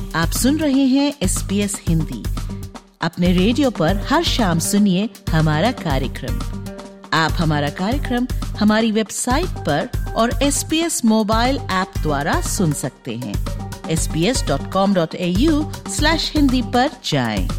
आप सुन रहे हैं SBS हिंदी। अपने रेडियो पर हर शाम सुनिए हमारा कार्यक्रम। आप हमारा कार्यक्रम हमारी वेबसाइट पर और SBS मोबाइल ऐप द्वारा सुन सकते हैं। sbs.com.au/hindi पर जाएं।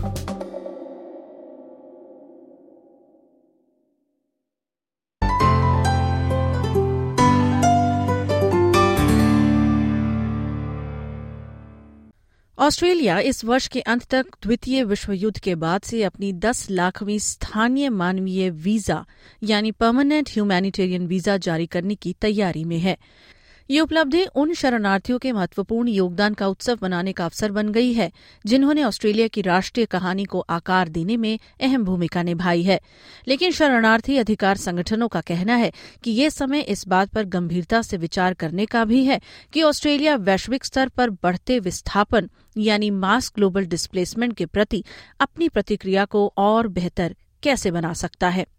ऑस्ट्रेलिया इस वर्ष के अंत तक द्वितीय विश्व युद्ध के बाद से अपनी 10 लाखवीं स्थानीय मानवीय वीजा यानी परमानेंट ह्यूमैनिटेरियन वीजा जारी करने की तैयारी में है। ये उपलब्धि उन शरणार्थियों के महत्वपूर्ण योगदान का उत्सव मनाने का अवसर बन गई है जिन्होंने ऑस्ट्रेलिया की राष्ट्रीय कहानी को आकार देने में अहम भूमिका निभाई है। लेकिन शरणार्थी अधिकार संगठनों का कहना है कि ये समय इस बात पर गंभीरता से विचार करने का भी है कि ऑस्ट्रेलिया वैश्विक स्तर पर बढ़ते विस्थापन यानी मास ग्लोबल डिस्प्लेसमेंट के प्रति अपनी प्रतिक्रिया को और बेहतर कैसे बना सकता है।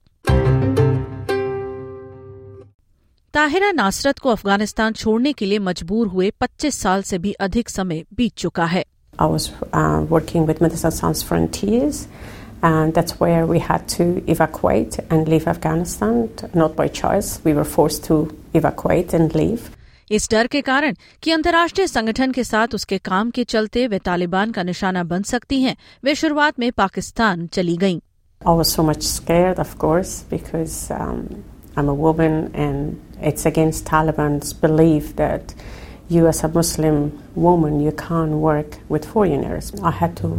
ताहिरा नासरत को अफगानिस्तान छोड़ने के लिए मजबूर हुए 25 साल से भी अधिक समय बीत चुका है। I was working with Medecins Sans Frontières, and that's where we had to evacuate and leave Afghanistan, not by choice. We were forced to evacuate and leave. इस डर के कारण कि अंतर्राष्ट्रीय संगठन के साथ उसके काम के चलते वे तालिबान का निशाना बन सकती हैं, वे शुरुआत में पाकिस्तान चली गईं। I was so much scared, of course, because I'm a woman and it's against Taliban's belief that you as a Muslim woman, you can't work with foreigners. I had to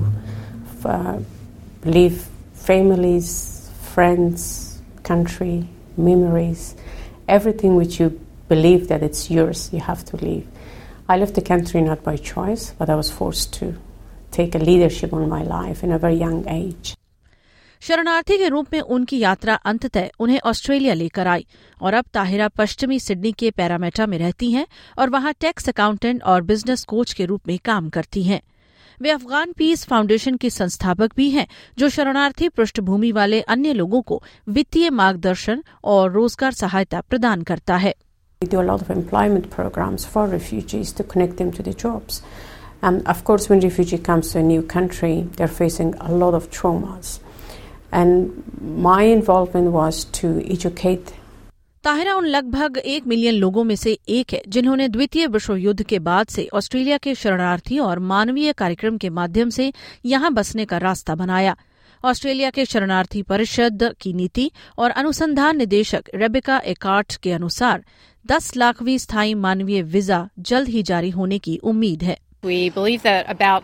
leave families, friends, country, memories, everything which you believe that it's yours, you have to leave. I left the country not by choice, but I was forced to take a leadership on my life in a very young age. शरणार्थी के रूप में उनकी यात्रा अंततः उन्हें Australia लेकर आई और अब ताहिरा पश्चिमी सिडनी के पैरामेटा में रहती हैं और वहां टैक्स अकाउंटेंट और बिजनेस कोच के रूप में काम करती हैं। वे अफगान पीस फाउंडेशन की संस्थापक भी हैं, जो शरणार्थी पृष्ठभूमि वाले अन्य लोगों को वित्तीय मार्गदर्शन और रोजगार सहायता प्रदान करता है। We do a lot of employment programs for refugees to connect them to the jobs. Of course, when refugee comes to a new country, they're facing a lot of traumas. And my involvement was to educate. Tahira उन लगभग 1 million लोगों में से एक है जिन्होंने द्वितीय विश्व युद्ध के बाद से ऑस्ट्रेलिया के शरणार्थी और मानवीय कार्यक्रम के माध्यम से यहां बसने का रास्ता बनाया। ऑस्ट्रेलिया के शरणार्थी परिषद की नीति और अनुसंधान निदेशक रेबेका एकार्ट के अनुसार 10 लाखवीं स्थायी मानवीय वीजा जल्द ही जारी होने की उम्मीद है। We believe that about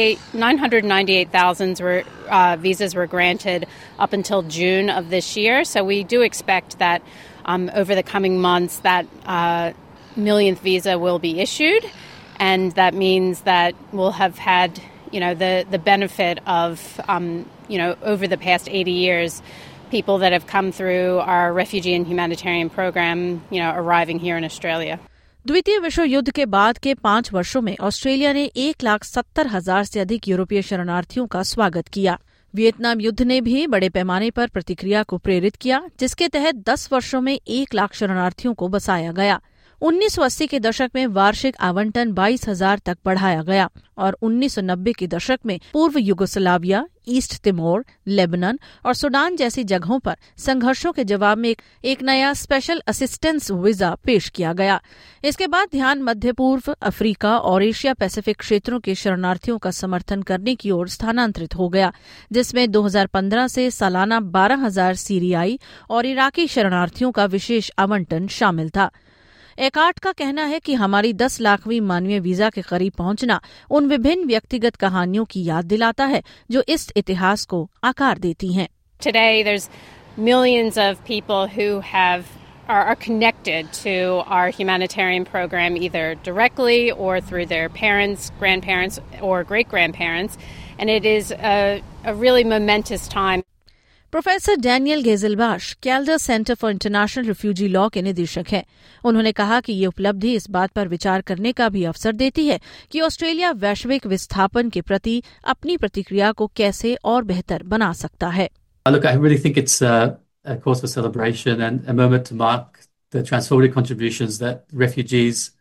998,000 visas were granted up until June of this year. So we do expect that over the coming months that millionth visa will be issued, and that means that we'll have had, the benefit of, over the past 80 years, people that have come through our refugee and humanitarian program, arriving here in Australia. द्वितीय विश्व युद्ध के बाद के 5 वर्षों में Australia ने 1,70,000 से अधिक यूरोपीय शरणार्थियों का स्वागत किया। वियतनाम युद्ध ने भी बड़े पैमाने पर प्रतिक्रिया को प्रेरित किया, जिसके तहत 10 वर्षों में 1 लाख शरणार्थियों को बसाया गया। 1980 के दशक में वार्षिक आवंटन 22,000 तक बढ़ाया गया और 1990 के दशक में पूर्व युगोस्लाविया, ईस्ट तिमोर, लेबनान और सूडान जैसी जगहों पर संघर्षों के जवाब में एक नया स्पेशल असिस्टेंस वीजा पेश किया गया। इसके बाद ध्यान मध्य पूर्व, अफ्रीका और एशिया पैसिफिक क्षेत्रों के शरणार्थियों का समर्थन करने की ओर स्थानांतरित हो गया, जिसमें 2015 से सालाना 12,000 सीरियाई और इराकी शरणार्थियों का विशेष आवंटन शामिल था। एकार्ट का कहना है कि हमारी 10 लाखवीं मानवीय वीजा के करीब पहुंचना उन विभिन्न व्यक्तिगत कहानियों की याद दिलाता है जो इस इतिहास को आकार देती हैं। Today there's millions of people who are connected to our humanitarian program either directly or through their parents, grandparents or great-grandparents, and it is a really momentous time. Professor Daniel Ghezelbash Kaldor Centre for International Refugee Law के निदेशक हैं। उन्होंने कहा कि ये उपलब्धि इस बात पर विचार करने का भी अवसर देती है कि ऑस्ट्रेलिया वैश्विक विस्थापन के प्रति अपनी प्रतिक्रिया को कैसे और बेहतर बना सकता है। Look, I really think it's a cause for celebration and a moment to mark the transformative contributions that refugees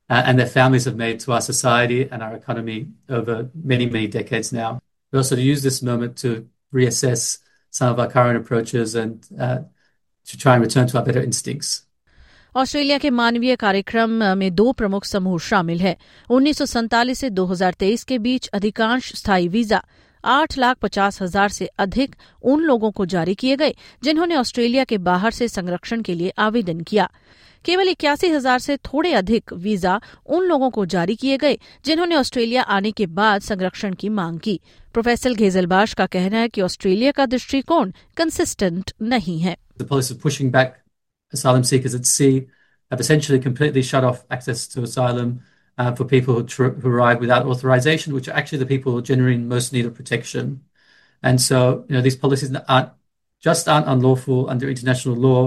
and their families have made to our society and our economy over many, many decades now. We also use this moment to reassess some of our current approaches and to try and return to our better instincts. Australia के मानवीय कार्यक्रम में 2 प्रमुख समूह शामिल है। 1947 से 2023 के बीच अधिकांश स्थायी वीजा 8,50,000 से अधिक उन लोगों को जारी किए गए जिन्होंने ऑस्ट्रेलिया के बाहर से संरक्षण के लिए आवेदन किया। केवल 81,000 से थोड़े अधिक वीजा उन लोगों को जारी किए गए जिन्होंने ऑस्ट्रेलिया आने के बाद संरक्षण की मांग की। प्रोफेसर घेज़लबाश का कहना है कि ऑस्ट्रेलिया का दृष्टिकोण कंसिस्टेंट नहीं है। The policy of pushing back asylum seekers at sea have essentially completely shut off access to asylum for people who arrive without authorization, which are actually the people who generally in most need of protection. And so, these policies aren't unlawful under international law,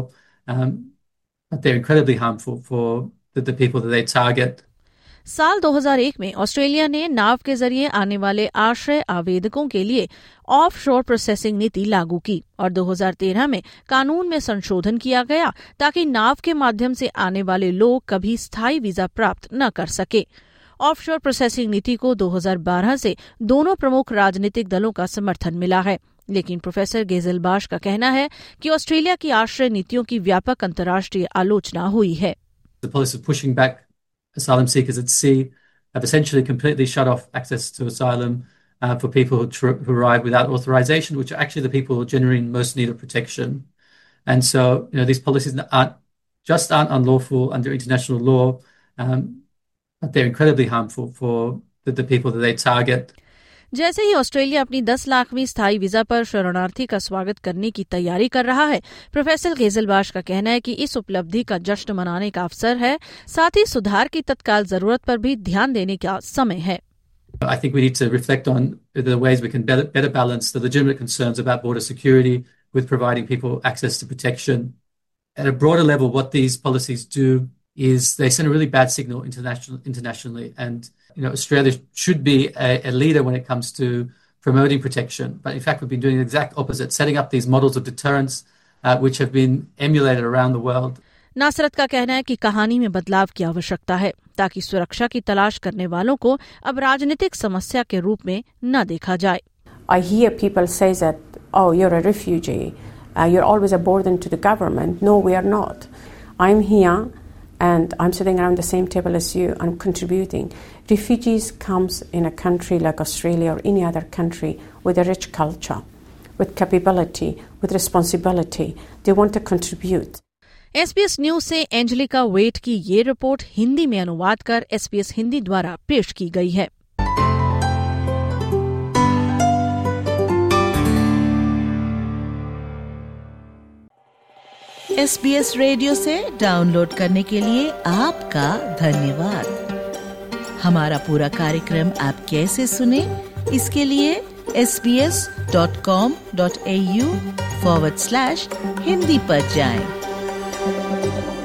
but they're incredibly harmful for the people that they target. साल 2001 में Australia ने नाव के जरिए आने वाले आश्रय आवेदकों के लिए ऑफशोर प्रोसेसिंग नीति लागू की और 2013 में कानून में संशोधन किया गया ताकि नाव के माध्यम से आने वाले लोग कभी स्थायी वीजा प्राप्त न कर सके। ऑफशोर प्रोसेसिंग नीति को 2012 से दोनों प्रमुख राजनीतिक दलों का समर्थन मिला है, लेकिन प्रोफेसर घेज़लबाश का कहना है कि ऑस्ट्रेलिया की आश्रय नीतियों की व्यापक अंतर्राष्ट्रीय आलोचना हुई है। The policy of pushing back asylum seekers at sea have essentially completely shut off access to asylum for people who arrive without authorization, which are actually the people who generally in most need of protection. And so, these policies aren't unlawful under international law, but they're incredibly harmful for the people that they target. जैसे ही Australia अपनी 10 लाखवीं स्थायी visa पर शरणार्थी का स्वागत करने की तैयारी कर रहा है, प्रोफेसर घेज़लबाश का कहना है कि इस उपलब्धि का जश्न मनाने का अवसर है, साथ ही सुधार की तत्काल जरूरत पर भी ध्यान देने का समय है। I think we need to reflect on the ways we can better balance the legitimate concerns about border security with providing people access to protection. At a broader level, what these policies do is they send a really bad signal internationally, and Australia should be a leader when it comes to promoting protection, but in fact we've been doing the exact opposite, setting up these models of deterrence which have been emulated around the world. नासरत का कहना है कि कहानी में बदलाव की आवश्यकता है ताकि सुरक्षा की तलाश करने वालों को अब राजनीतिक समस्या के रूप में न देखा जाए। I hear people say that, oh, you're a refugee, you're always a burden to the government. No, we are not. I'm here and I'm sitting around the same table as you. I'm contributing. Refugees comes in a country like Australia or any other country with a rich culture, with capability, with responsibility. They want to contribute. SBS news से Angelica Waite की ये report Hindi में अनुवाद कर SBS Hindi द्वारा पेश की गई है। SBS रेडियो से डाउनलोड करने के लिए आपका धन्यवाद। हमारा पूरा कार्यक्रम आप कैसे सुने, इसके लिए sbs.com.au/hindi पर जाएं।